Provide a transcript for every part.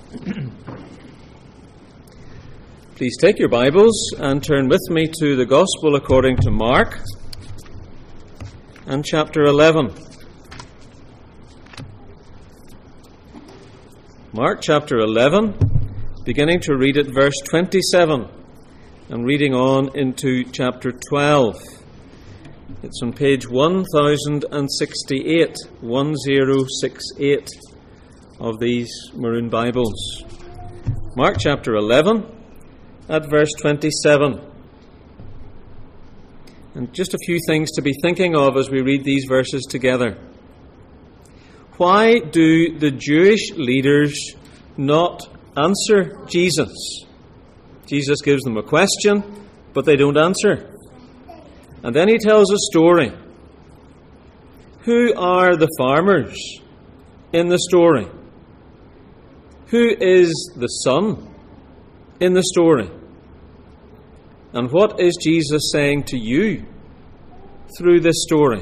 Please take your Bibles and turn with me to the Gospel according to Mark and chapter 11. Mark chapter 11, beginning to read at verse 27 and reading on into chapter 12. It's on page 1068, 1068 of these maroon Bibles. Mark chapter 11 at verse 27. And just a few things to be thinking of as we read these verses together. Why do the Jewish leaders not answer Jesus? Jesus gives them a question, but they don't answer. And then he tells a story. Who are the farmers in the story? Who is the son in the story? And what is Jesus saying to you through this story?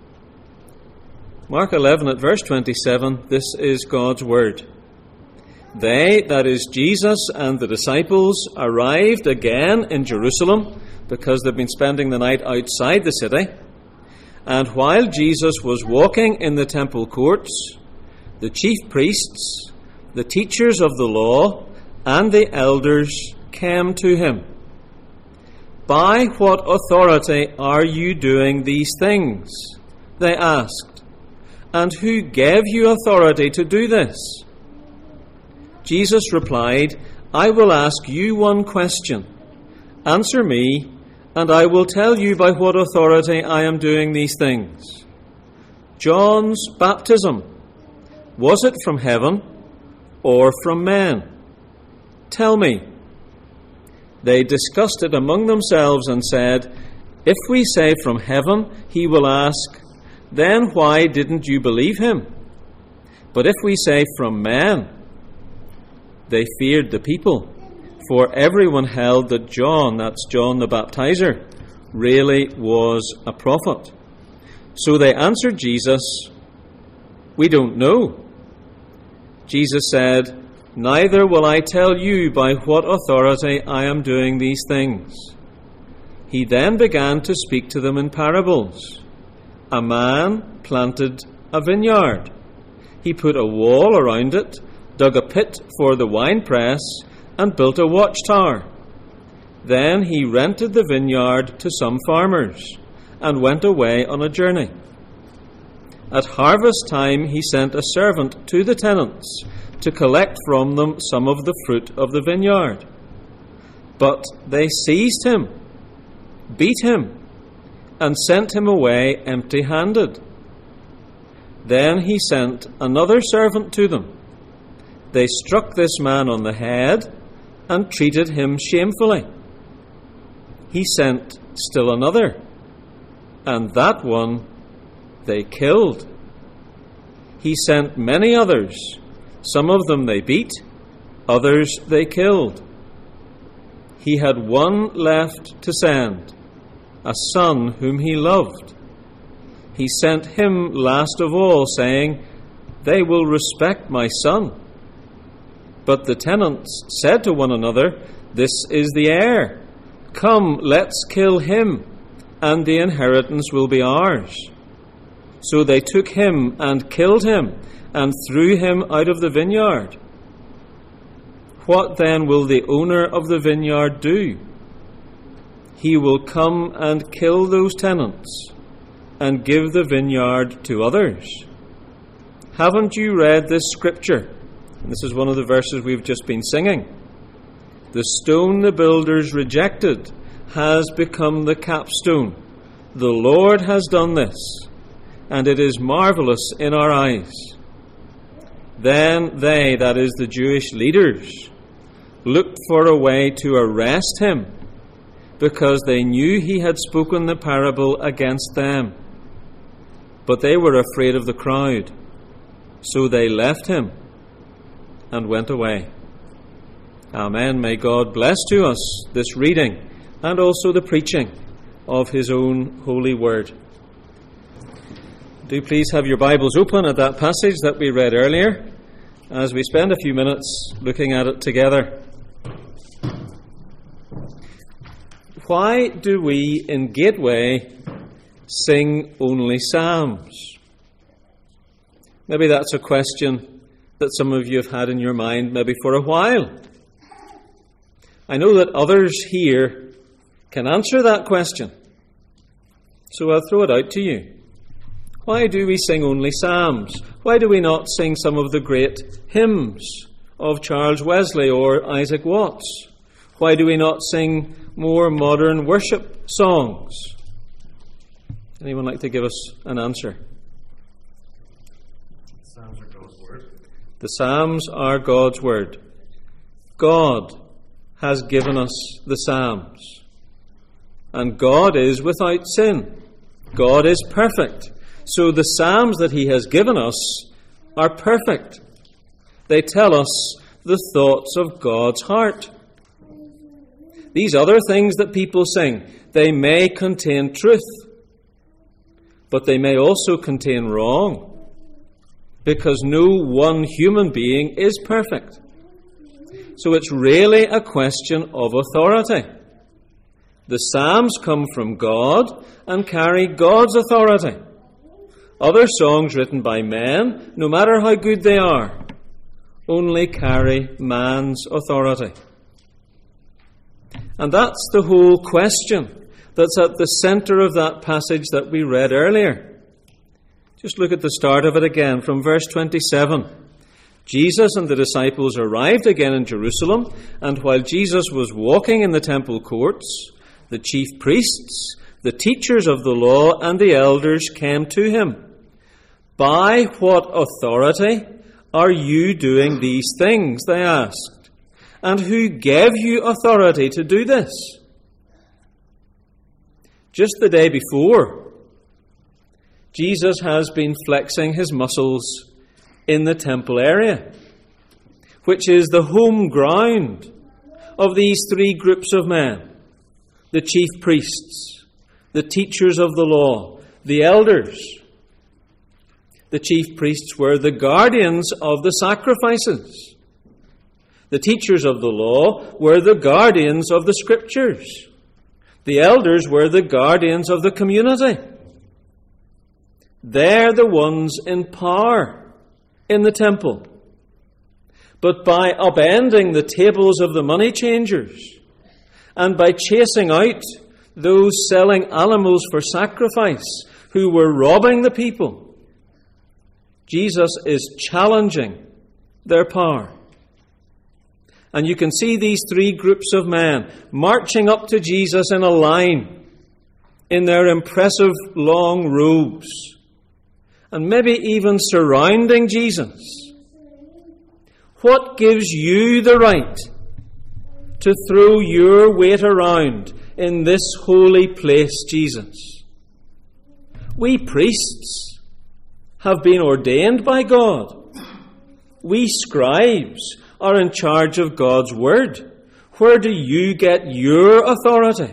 Mark 11 at verse 27, this is God's word. They, that is Jesus and the disciples, arrived again in Jerusalem because they've been spending the night outside the city. And while Jesus was walking in the temple courts, the chief priests, the teachers of the law, and the elders came to him. By what authority are you doing these things? They asked. And who gave you authority to do this? Jesus replied, I will ask you one question. Answer me, and I will tell you by what authority I am doing these things. John's baptism, was it from heaven or from men? Tell me. They discussed it among themselves and said, if we say from heaven, he will ask, then why didn't you believe him? But if we say from men, they feared the people, for everyone held that John, that's John the Baptizer, really was a prophet. So they answered Jesus, we don't know. Jesus said, neither will I tell you by what authority I am doing these things. He then began to speak to them in parables. A man planted a vineyard. He put a wall around it, dug a pit for the winepress, and built a watchtower. Then he rented the vineyard to some farmers and went away on a journey. At harvest time he sent a servant to the tenants to collect from them some of the fruit of the vineyard. But they seized him, beat him, and sent him away empty-handed. Then he sent another servant to them. They struck this man on the head and treated him shamefully. He sent still another, and that one they killed. He sent many others. Some of them they beat, others they killed. He had one left to send, a son whom he loved. He sent him last of all, saying, they will respect my son. But the tenants said to one another, this is the heir. Come, let's kill him, and the inheritance will be ours. So they took him and killed him, and threw him out of the vineyard. What then will the owner of the vineyard do? He will come and kill those tenants and give the vineyard to others. Haven't you read this scripture? And this is one of the verses we've just been singing. The stone the builders rejected has become the capstone. The Lord has done this, and it is marvelous in our eyes. Then they, that is the Jewish leaders, looked for a way to arrest him, because they knew he had spoken the parable against them. But they were afraid of the crowd, so they left him and went away. Amen. May God bless to us this reading and also the preaching of his own holy word. Do please have your Bibles open at that passage that we read earlier, as we spend a few minutes looking at it together. Why do we in Gateway sing only psalms? Maybe that's a question that some of you have had in your mind maybe for a while. I know that others here can answer that question, so I'll throw it out to you. Why do we sing only psalms? Why do we not sing some of the great hymns of Charles Wesley or Isaac Watts? Why do we not sing more modern worship songs? Anyone like to give us an answer? Psalms are God's word. The Psalms are God's word. God has given us the Psalms. And God is without sin. God is perfect. So the Psalms that He has given us are perfect. They tell us the thoughts of God's heart. These other things that people sing, they may contain truth, but they may also contain wrong, because no one human being is perfect. So it's really a question of authority. The Psalms come from God and carry God's authority. Other songs written by men, no matter how good they are, only carry man's authority. And that's the whole question that's at the centre of that passage that we read earlier. Just look at the start of it again from verse 27. Jesus and the disciples arrived again in Jerusalem, and while Jesus was walking in the temple courts, the chief priests, the teachers of the law, and the elders came to him. By what authority are you doing these things? They asked. And who gave you authority to do this? Just the day before, Jesus has been flexing his muscles in the temple area, which is the home ground of these three groups of men: the chief priests, the teachers of the law, the elders. The chief priests were the guardians of the sacrifices. The teachers of the law were the guardians of the Scriptures. The elders were the guardians of the community. They're the ones in power in the temple. But by upending the tables of the money changers and by chasing out those selling animals for sacrifice who were robbing the people, Jesus is challenging their power. And you can see these three groups of men marching up to Jesus in a line in their impressive long robes, and maybe even surrounding Jesus. What gives you the right to throw your weight around in this holy place, Jesus? We priests have been ordained by God. We scribes are in charge of God's word. Where do you get your authority?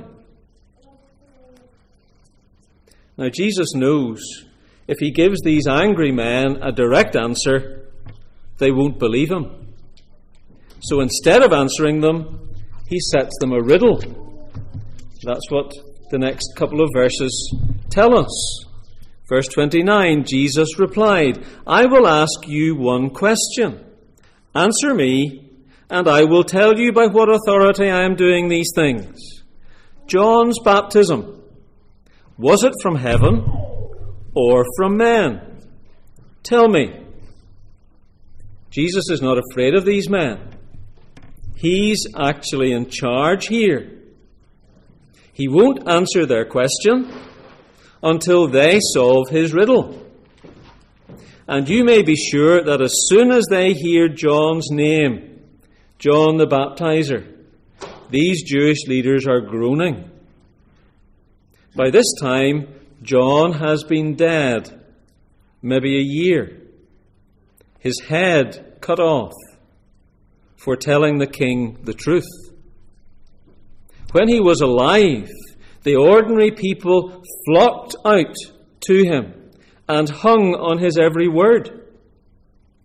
Now, Jesus knows if he gives these angry men a direct answer, they won't believe him. So instead of answering them, he sets them a riddle. That's what the next couple of verses tell us. Verse 29, Jesus replied, I will ask you one question. Answer me, and I will tell you by what authority I am doing these things. John's baptism, was it from heaven or from men? Tell me. Jesus is not afraid of these men. He's actually in charge here. He won't answer their question until they solve his riddle. And you may be sure that as soon as they hear John's name, John the Baptizer, these Jewish leaders are groaning. By this time, John has been dead, maybe a year, his head cut off for telling the king the truth. When he was alive, the ordinary people flocked out to him and hung on his every word.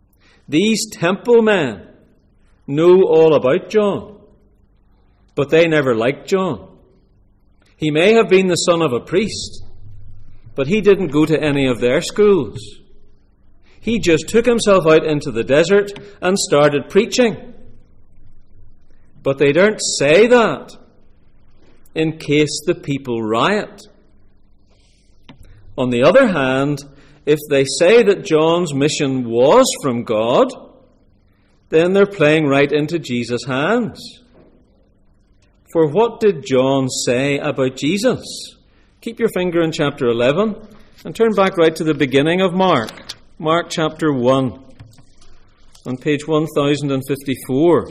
These temple men know all about John, but they never liked John. He may have been the son of a priest, but he didn't go to any of their schools. He just took himself out into the desert and started preaching. But they don't say that in case the people riot. On the other hand, if they say that John's mission was from God, then they're playing right into Jesus' hands. For what did John say about Jesus? Keep your finger in chapter 11 and turn back right to the beginning of Mark. Mark chapter 1 on page 1054.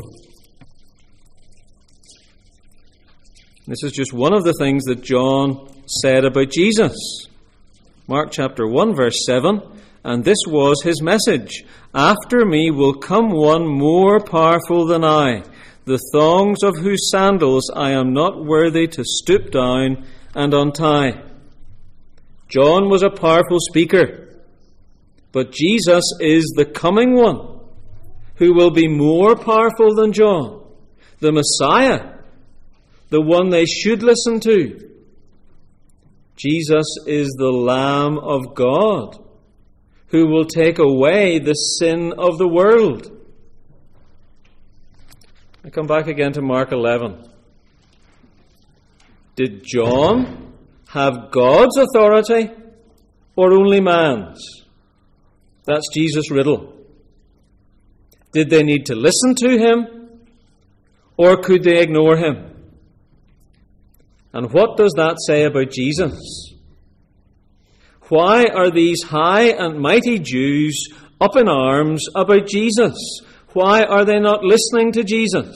This is just one of the things that John said about Jesus. Mark chapter 1 verse 7, and this was his message. After me will come one more powerful than I, the thongs of whose sandals I am not worthy to stoop down and untie. John was a powerful speaker, but Jesus is the coming one who will be more powerful than John, the Messiah, the one they should listen to. Jesus is the Lamb of God who will take away the sin of the world. I come back again to Mark 11. Did John have God's authority or only man's? That's Jesus' riddle. Did they need to listen to him or could they ignore him? And what does that say about Jesus? Why are these high and mighty Jews up in arms about Jesus? Why are they not listening to Jesus?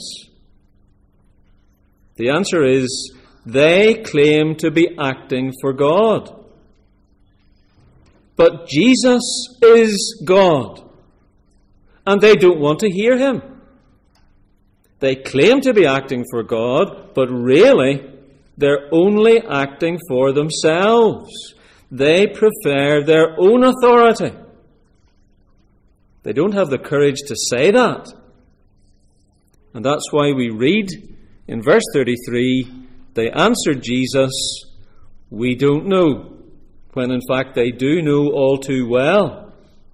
The answer is they claim to be acting for God. But Jesus is God, and they don't want to hear him. They claim to be acting for God, but really they're only acting for themselves. They prefer their own authority. They don't have the courage to say that. And that's why we read in verse 33, they answered Jesus, "We don't know," when in fact they do know all too well.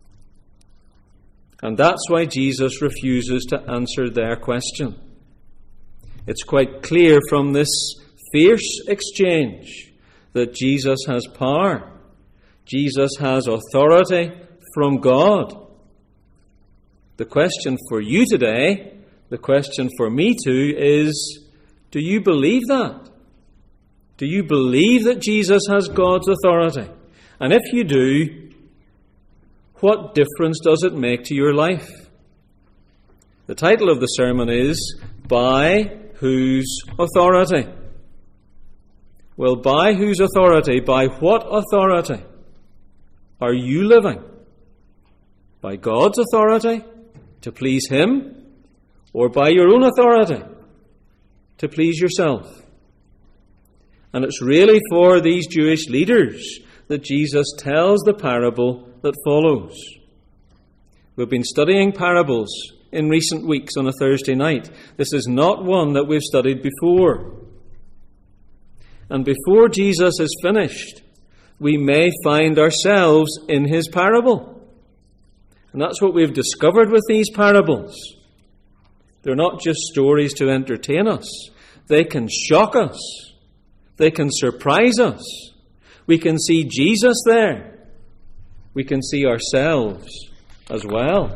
And that's why Jesus refuses to answer their question. It's quite clear from this fierce exchange that Jesus has power. Jesus has authority from God. The question for you today, the question for me too, is, do you believe that? Do you believe that Jesus has God's authority? And if you do, what difference does it make to your life? The title of the sermon is, By Whose Authority? Well, by whose authority, by what authority are you living? By God's authority to please him, or by your own authority to please yourself? And it's really for these Jewish leaders that Jesus tells the parable that follows. We've been studying parables in recent weeks on a Thursday night. This is not one that we've studied before. And before Jesus is finished, we may find ourselves in his parable. And that's what we've discovered with these parables. They're not just stories to entertain us. They can shock us. They can surprise us. We can see Jesus there. We can see ourselves as well.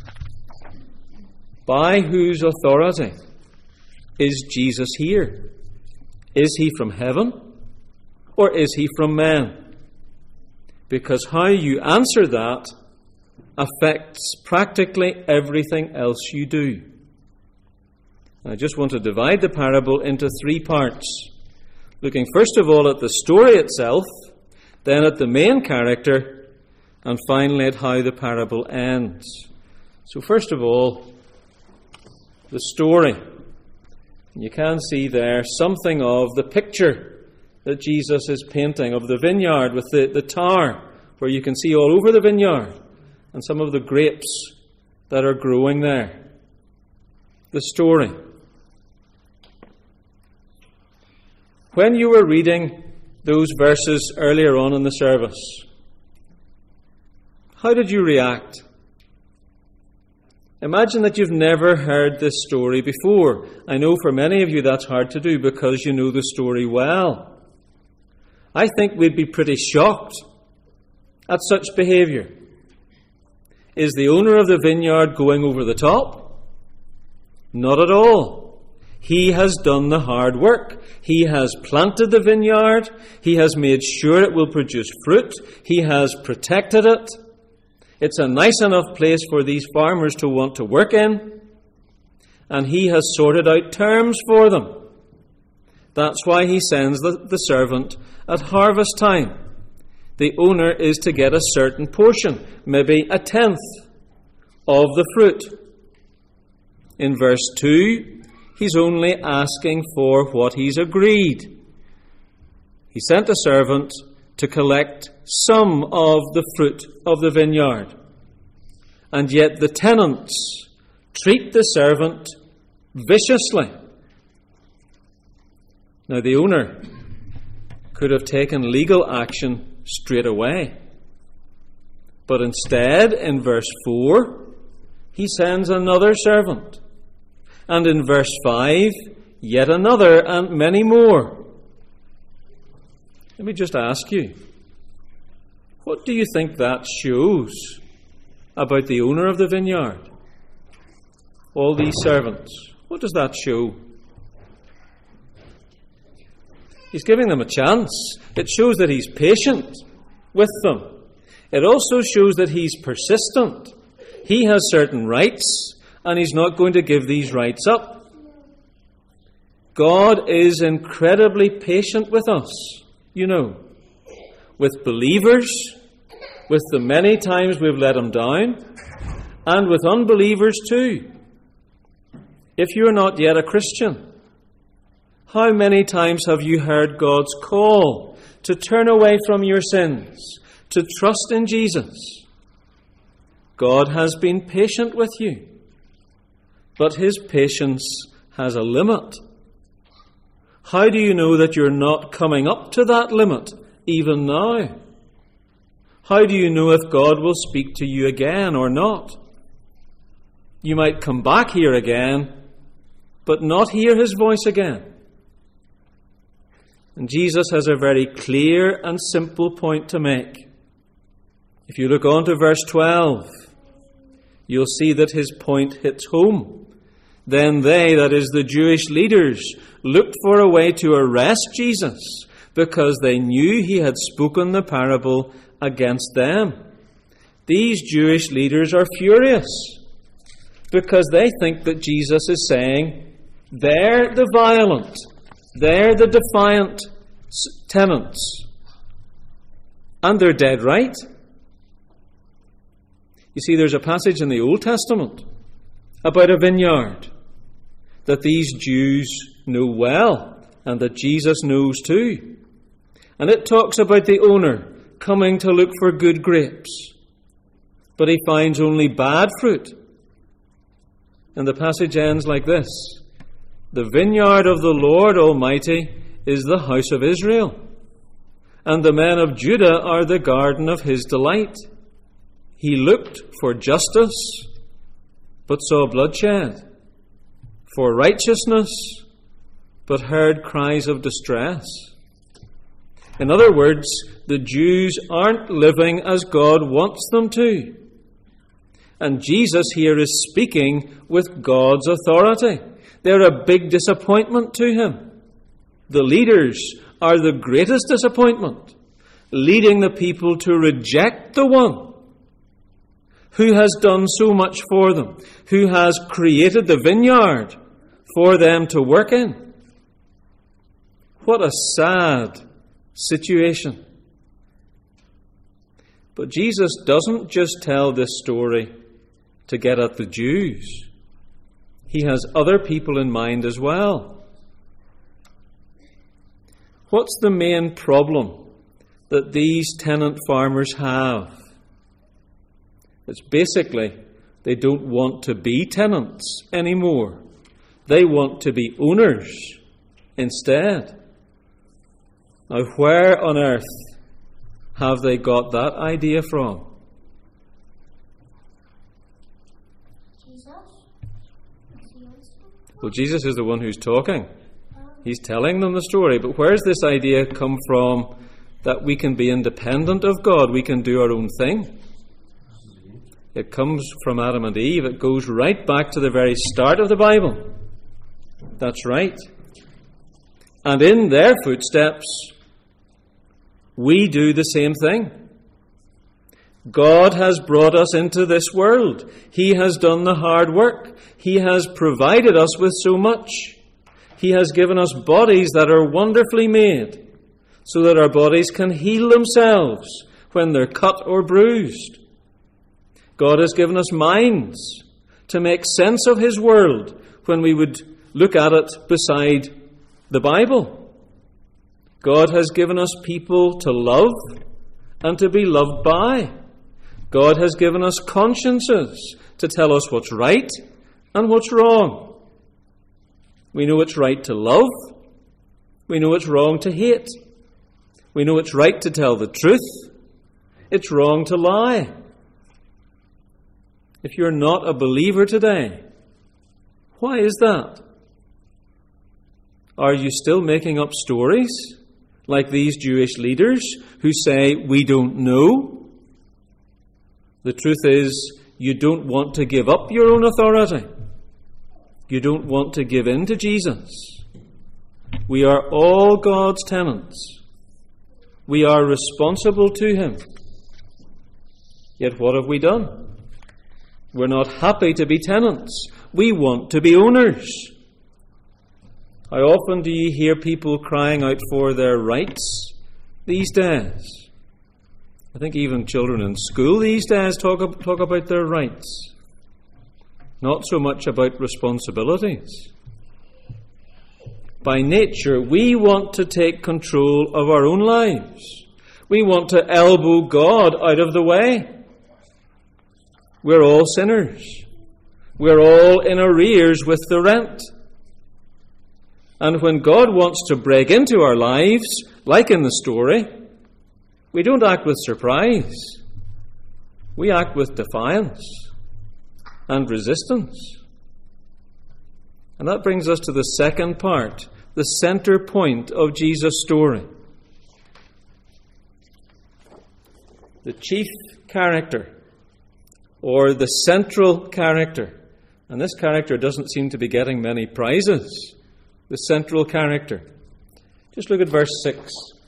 By whose authority is Jesus here? Is he from heaven or is he from men? Because how you answer that affects practically everything else you do. I just want to divide the parable into three parts, looking first of all at the story itself, then at the main character, and finally at how the parable ends. So first of all, the story. You can see there something of the picture that Jesus is painting of the vineyard with the tower, where you can see all over the vineyard, and some of the grapes that are growing there. The story. When you were reading those verses earlier on in the service, how did you react? Imagine that you've never heard this story before. I know for many of you that's hard to do because you know the story well. I think we'd be pretty shocked at such behaviour. Is the owner of the vineyard going over the top? Not at all. He has done the hard work. He has planted the vineyard. He has made sure it will produce fruit. He has protected it. It's a nice enough place for these farmers to want to work in. And he has sorted out terms for them. That's why he sends the servant at harvest time. The owner is to get a certain portion, maybe a tenth of the fruit. In verse 2, he's only asking for what he's agreed. He sent a servant to collect some of the fruit of the vineyard. And yet the tenants treat the servant viciously. Now the owner could have taken legal action straight away. But instead, in verse 4, he sends another servant. And in verse 5, yet another and many more. Let me just ask you, what do you think that shows about the owner of the vineyard? All these servants. What does that show? He's giving them a chance. It shows that he's patient with them. It also shows that he's persistent. He has certain rights, and he's not going to give these rights up. God is incredibly patient with us, you know, with believers, with the many times we've let him down, and with unbelievers too. If you're not yet a Christian, how many times have you heard God's call to turn away from your sins, to trust in Jesus? God has been patient with you, but his patience has a limit. How do you know that you're not coming up to that limit even now? How do you know if God will speak to you again or not? You might come back here again, but not hear his voice again. And Jesus has a very clear and simple point to make. If you look on to verse 12, you'll see that his point hits home. Then they, that is the Jewish leaders, looked for a way to arrest Jesus because they knew he had spoken the parable against them. These Jewish leaders are furious because they think that Jesus is saying, they're the violent, they're the defiant tenants. And they're dead right. You see, there's a passage in the Old Testament about a vineyard that these Jews know well and that Jesus knows too. And it talks about the owner coming to look for good grapes, but he finds only bad fruit. And the passage ends like this: the vineyard of the Lord Almighty is the house of Israel, and the men of Judah are the garden of his delight. He looked for justice, but saw bloodshed, for righteousness, but heard cries of distress. In other words, the Jews aren't living as God wants them to. And Jesus here is speaking with God's authority. They're a big disappointment to him. The leaders are the greatest disappointment, leading the people to reject the one who has done so much for them, who has created the vineyard for them to work in. What a sad situation. But Jesus doesn't just tell this story to get at the Jews. He has other people in mind as well. What's the main problem that these tenant farmers have? It's basically They don't want to be tenants anymore. They want to be owners instead. Now, where on earth have they got that idea from? Well, Jesus is the one who's talking. He's telling them the story. But where's this idea come from that we can be independent of God? We can do our own thing. It comes from Adam and Eve. It goes right back to the very start of the Bible. That's right. And in their footsteps, we do the same thing. God has brought us into this world. He has done the hard work. He has provided us with so much. He has given us bodies that are wonderfully made, so that our bodies can heal themselves when they're cut or bruised. God has given us minds to make sense of His world when we would look at it beside the Bible. God has given us people to love and to be loved by. God has given us consciences to tell us what's right and what's wrong. We know it's right to love. We know it's wrong to hate. We know it's right to tell the truth. It's wrong to lie. If you're not a believer today, why is that? Are you still making up stories like these Jewish leaders who say, we don't know? The truth is, you don't want to give up your own authority. You don't want to give in to Jesus. We are all God's tenants. We are responsible to Him. Yet what have we done? We're not happy to be tenants. We want to be owners. How often do you hear people crying out for their rights these days? I think even children in school these days talk about their rights. Not so much about responsibilities. By nature, we want to take control of our own lives. We want to elbow God out of the way. We're all sinners. We're all in arrears with the rent. And when God wants to break into our lives, like in the story, we don't act with surprise. We act with defiance and resistance. And that brings us to the second part, the center point of Jesus' story. The chief character, or the central character. And this character doesn't seem to be getting many prizes. The central character. Just look at verse 6.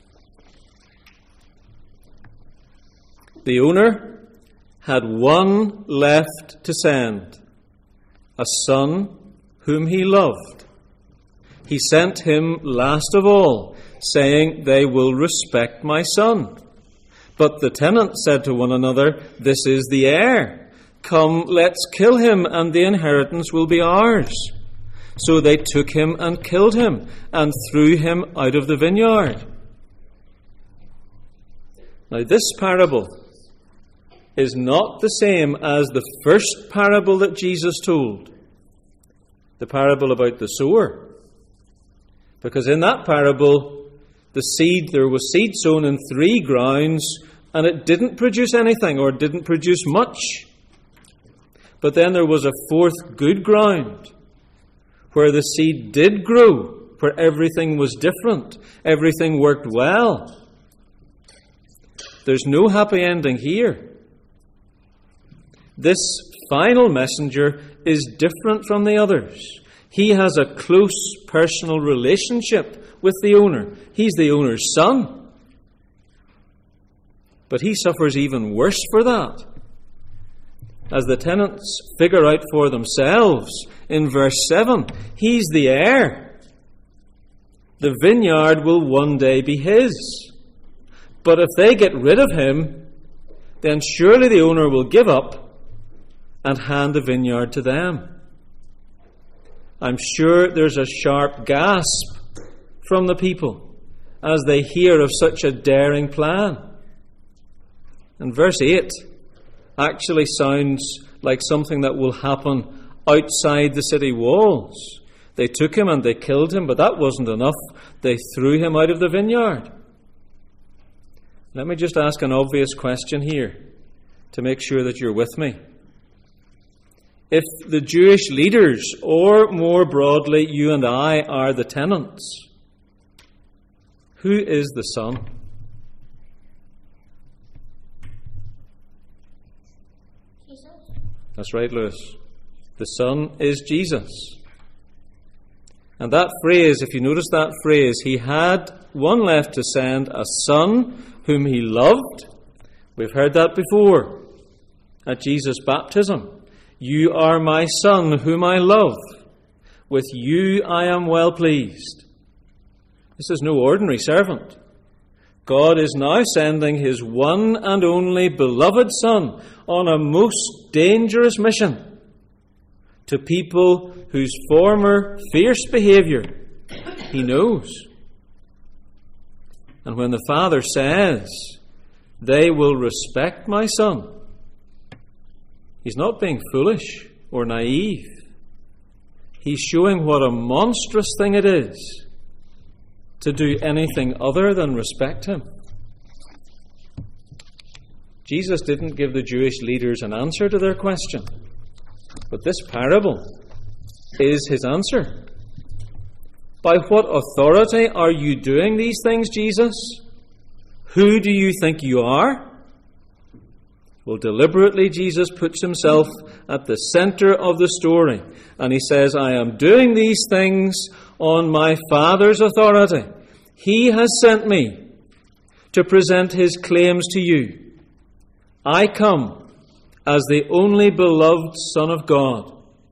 The owner had one left to send, a son whom he loved. He sent him last of all, saying, they will respect my son. But the tenants said to one another, this is the heir. Come, let's kill him, and the inheritance will be ours. So they took him and killed him, and threw him out of the vineyard. Now this parable is not the same as the first parable that Jesus told, the parable about the sower. Because in that parable, there was seed sown in 3 grounds, and it didn't produce anything, or didn't produce much. But then there was a 4th good ground, where the seed did grow, where everything was different, everything worked well. There's no happy ending here. This final messenger is different from the others. He has a close personal relationship with the owner. He's the owner's son. But he suffers even worse for that. As the tenants figure out for themselves in verse 7, he's the heir. The vineyard will one day be his. But if they get rid of him, then surely the owner will give up and hand the vineyard to them. I'm sure there's a sharp gasp from the people as they hear of such a daring plan. And verse 8 actually sounds like something that will happen outside the city walls. They took him and they killed him, but that wasn't enough. They threw him out of the vineyard. Let me just ask an obvious question here to make sure that you're with me. If the Jewish leaders, or more broadly, you and I, are the tenants, who is the Son? Jesus. That's right, Lewis. The Son is Jesus. And that phrase, if you notice that phrase, he had one left to send, a Son whom he loved. We've heard that before at Jesus' baptism. You are my Son whom I love. With you I am well pleased. This is no ordinary servant. God is now sending his one and only beloved Son on a most dangerous mission to people whose former fierce behavior he knows. And when the Father says, they will respect my Son, he's not being foolish or naive. He's showing what a monstrous thing it is to do anything other than respect him. Jesus didn't give the Jewish leaders an answer to their question, but this parable is his answer. By what authority are you doing these things, Jesus? Who do you think you are? Well, deliberately, Jesus puts himself at the center of the story. And he says, I am doing these things on my Father's authority. He has sent me to present his claims to you. I come as the only beloved Son of God.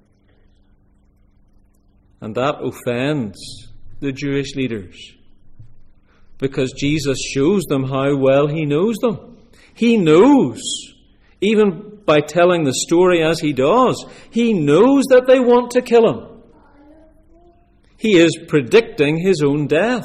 And that offends the Jewish leaders, because Jesus shows them how well he knows them. He knows, even by telling the story as he does, he knows that they want to kill him. He is predicting his own death.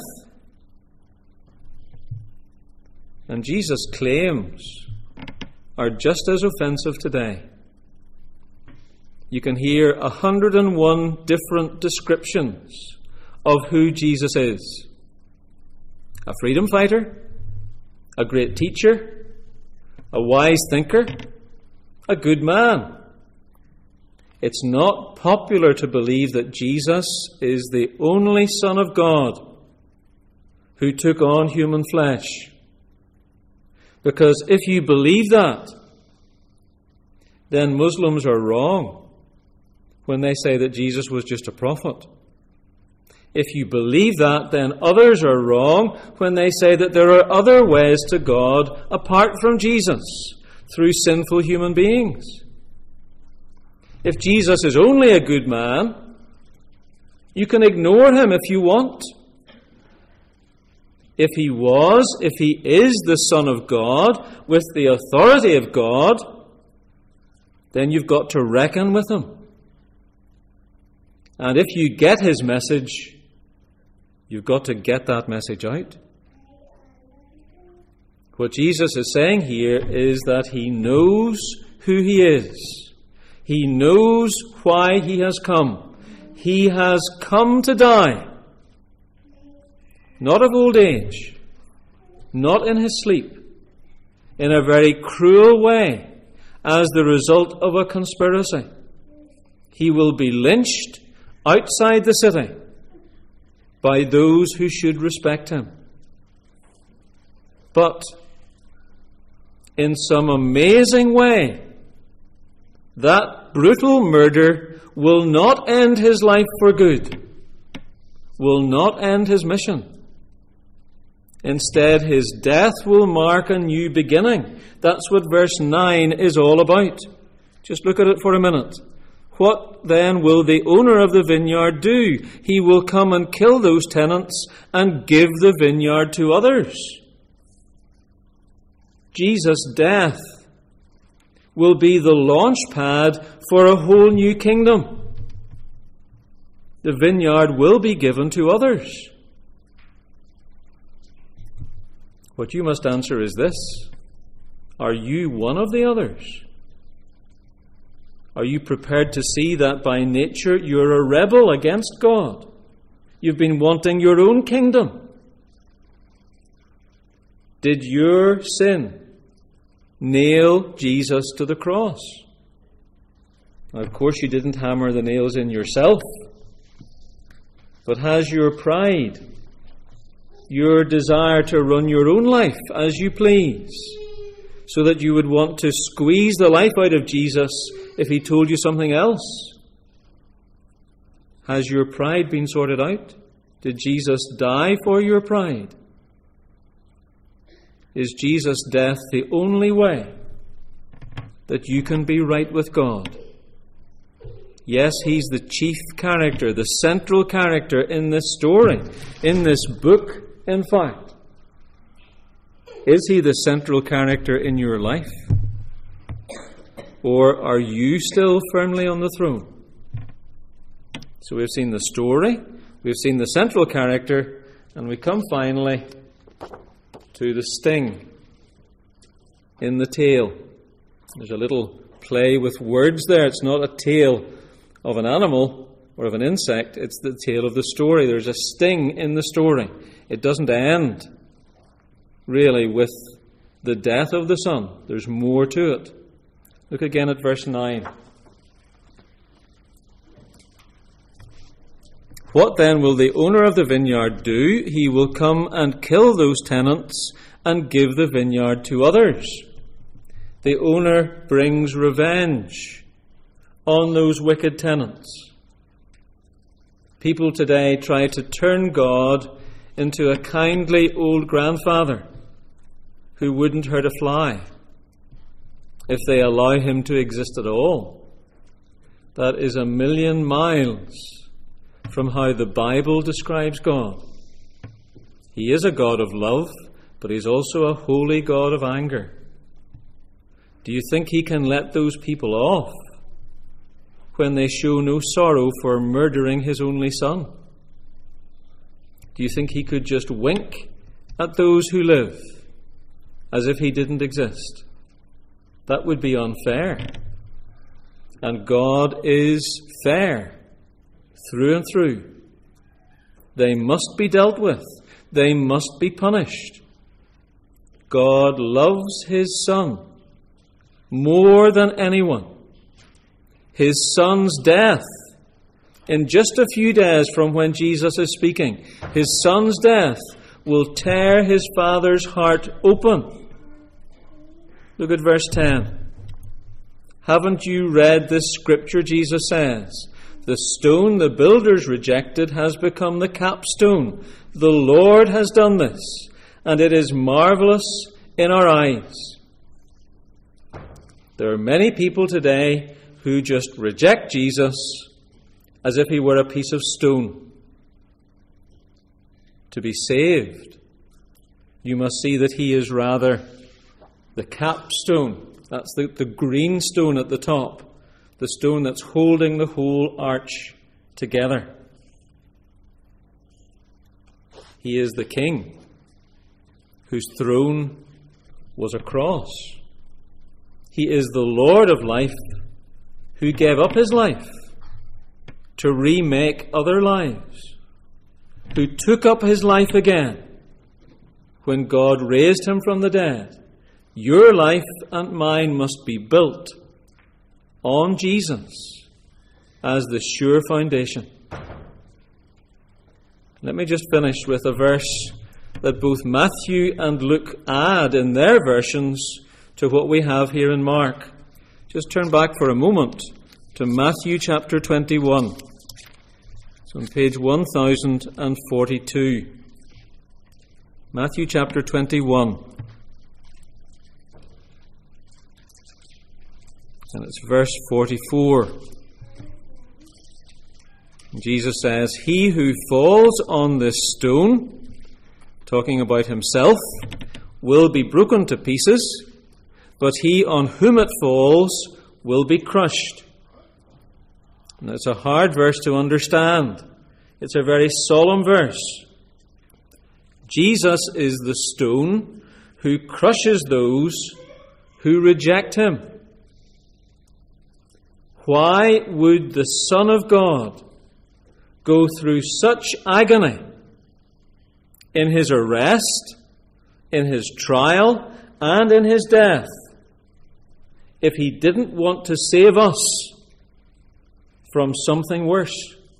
And Jesus' claims are just as offensive today. You can hear 101 different descriptions of who Jesus is. A freedom fighter, a great teacher, a wise thinker, a good man. It's not popular to believe that Jesus is the only Son of God who took on human flesh. Because if you believe that, then Muslims are wrong when they say that Jesus was just a prophet. If you believe that, then others are wrong when they say that there are other ways to God apart from Jesus, through sinful human beings. If Jesus is only a good man, you can ignore him if you want. If he is the Son of God, with the authority of God, then you've got to reckon with him. And if you get his message, you've got to get that message out. What Jesus is saying here is that he knows who he is. He knows why he has come. He has come to die. Not of old age, not in his sleep, in a very cruel way, as the result of a conspiracy. He will be lynched outside the city by those who should respect him. But in some amazing way, that brutal murder will not end his life for good, will not end his mission. Instead, his death will mark a new beginning. That's what verse 9 is all about. Just look at it for a minute. What then will the owner of the vineyard do? He will come and kill those tenants and give the vineyard to others. Jesus' death will be the launch pad for a whole new kingdom. The vineyard will be given to others. What you must answer is this: are you one of the others? Are you prepared to see that by nature you're a rebel against God? You've been wanting your own kingdom. Did your sin nail Jesus to the cross? Now, of course, you didn't hammer the nails in yourself. But has your pride, your desire to run your own life as you please, so that you would want to squeeze the life out of Jesus if he told you something else? Has your pride been sorted out? Did Jesus die for your pride? Is Jesus' death the only way that you can be right with God? Yes, he's the chief character, the central character in this story, in this book, in fact. Is he the central character in your life? Or are you still firmly on the throne? So we've seen the story, we've seen the central character, and we come finally to the sting in the tail. There's a little play with words there. It's not a tail of an animal or of an insect, it's the tail of the story. There's a sting in the story. It doesn't end, really, with the death of the Son. There's more to it. Look again at verse 9. What then will the owner of the vineyard do? He will come and kill those tenants and give the vineyard to others. The owner brings revenge on those wicked tenants. People today try to turn God into a kindly old grandfather who wouldn't hurt a fly if they allow him to exist at all. That is a million miles from how the Bible describes God. He is a God of love, but he's also a holy God of anger. Do you think he can let those people off when they show no sorrow for murdering his only son? Do you think he could just wink at those who live as if he didn't exist? That would be unfair. And God is fair through and through. They must be dealt with. They must be punished. God loves his Son more than anyone. His Son's death, in just a few days from when Jesus is speaking, his Son's death will tear his Father's heart open. Look at verse 10. Haven't you read this scripture? Jesus says, the stone the builders rejected has become the capstone. The Lord has done this, and it is marvelous in our eyes. There are many people today who just reject Jesus as if he were a piece of stone. To be saved, you must see that he is rather the capstone. That's the green stone at the top, the stone that's holding the whole arch together. He is the King whose throne was a cross. He is the Lord of life who gave up his life to remake other lives, who took up his life again when God raised him from the dead. Your life and mine must be built on Jesus as the sure foundation. Let me just finish with a verse that both Matthew and Luke add in their versions to what we have here in Mark. Just turn back for a moment to Matthew chapter 21. It's on page 1042. Matthew chapter 21. And it's verse 44. Jesus says, he who falls on this stone, talking about himself, will be broken to pieces, but he on whom it falls will be crushed. And it's a hard verse to understand. It's a very solemn verse. Jesus is the stone who crushes those who reject him. Why would the Son of God go through such agony in his arrest, in his trial, and in his death if he didn't want to save us from something worse?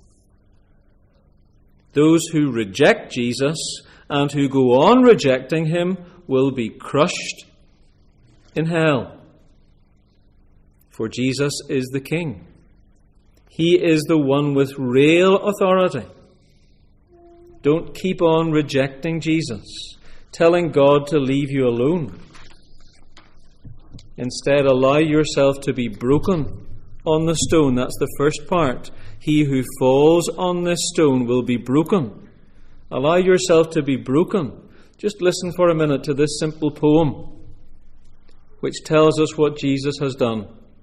Those who reject Jesus and who go on rejecting him will be crushed in hell. For Jesus is the King. He is the one with real authority. Don't keep on rejecting Jesus, telling God to leave you alone. Instead, allow yourself to be broken on the stone. That's the first part. He who falls on this stone will be broken. Allow yourself to be broken. Just listen for a minute to this simple poem, which tells us what Jesus has done.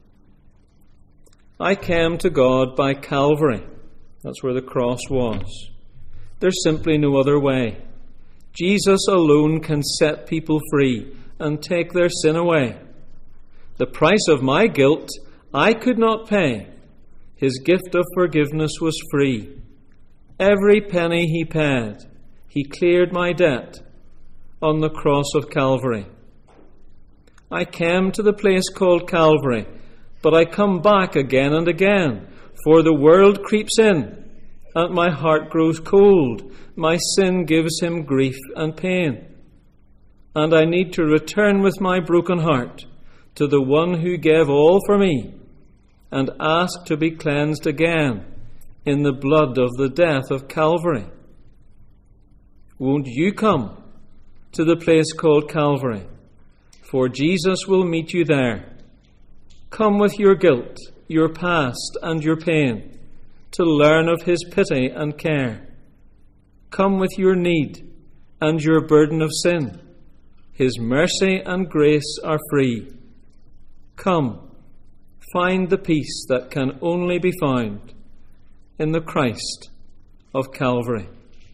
I came to God by Calvary. That's where the cross was. There's simply no other way. Jesus alone can set people free and take their sin away. The price of my guilt I could not pay. His gift of forgiveness was free. Every penny he paid, he cleared my debt on the cross of Calvary. I came to the place called Calvary, but I come back again and again, for the world creeps in, and my heart grows cold. My sin gives him grief and pain. And I need to return with my broken heart to the one who gave all for me, and ask to be cleansed again in the blood of the death of Calvary. Won't you come to the place called Calvary? For Jesus will meet you there. Come with your guilt, your past, and your pain, to learn of his pity and care. Come with your need and your burden of sin. His mercy and grace are free. Come, find the peace that can only be found in the Christ of Calvary.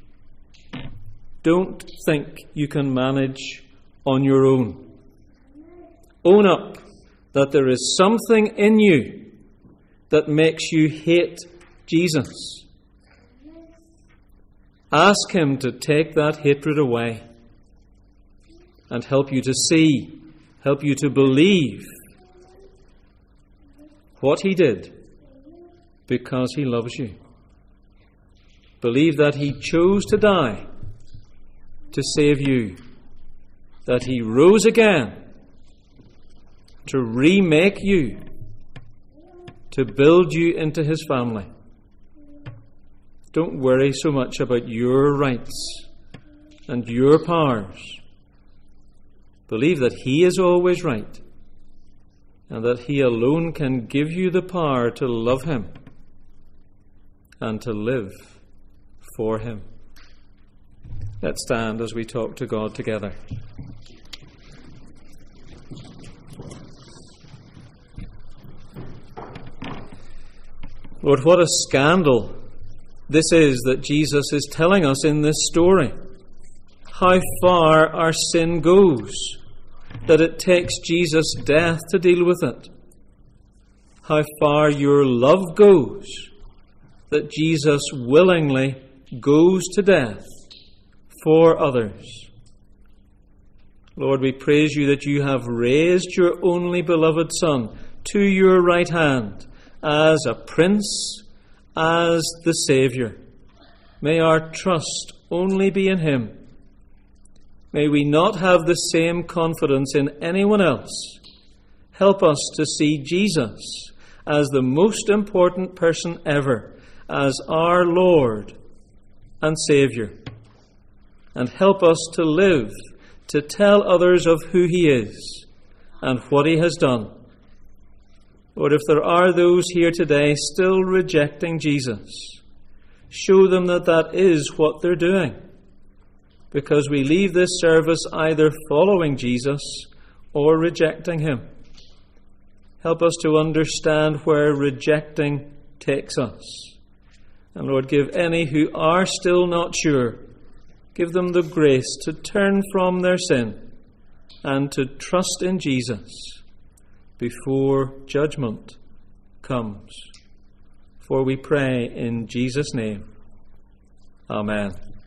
Don't think you can manage on your own. Own up that there is something in you that makes you hate Jesus. Ask him to take that hatred away and help you to see, help you to believe what he did because he loves you. Believe that he chose to die to save you, that he rose again to remake you, to build you into his family. Don't worry so much about your rights and your powers. Believe that he is always right, and that he alone can give you the power to love him and to live for him. Let's stand as we talk to God together. Lord, what a scandal this is that Jesus is telling us in this story. How far our sin goes, that it takes Jesus' death to deal with it. How far your love goes, that Jesus willingly goes to death for others. Lord, we praise you that you have raised your only beloved Son to your right hand as a Prince, as the Saviour. May our trust only be in him. May we not have the same confidence in anyone else. Help us to see Jesus as the most important person ever, as our Lord and Saviour. And help us to live, to tell others of who he is and what he has done. Lord, if there are those here today still rejecting Jesus, show them that that is what they're doing, because we leave this service either following Jesus or rejecting him. Help us to understand where rejecting takes us. And Lord, give any who are still not sure, give them the grace to turn from their sin and to trust in Jesus before judgment comes. For we pray in Jesus' name. Amen.